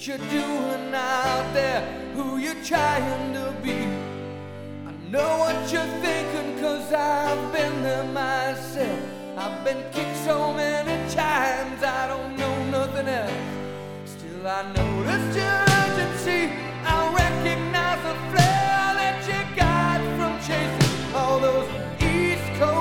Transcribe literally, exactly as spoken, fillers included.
you're doing out there, who you're trying to be. I know what you're thinking, cause I've been there myself. I've been kicked so many times, I don't know nothing else. Still I noticed you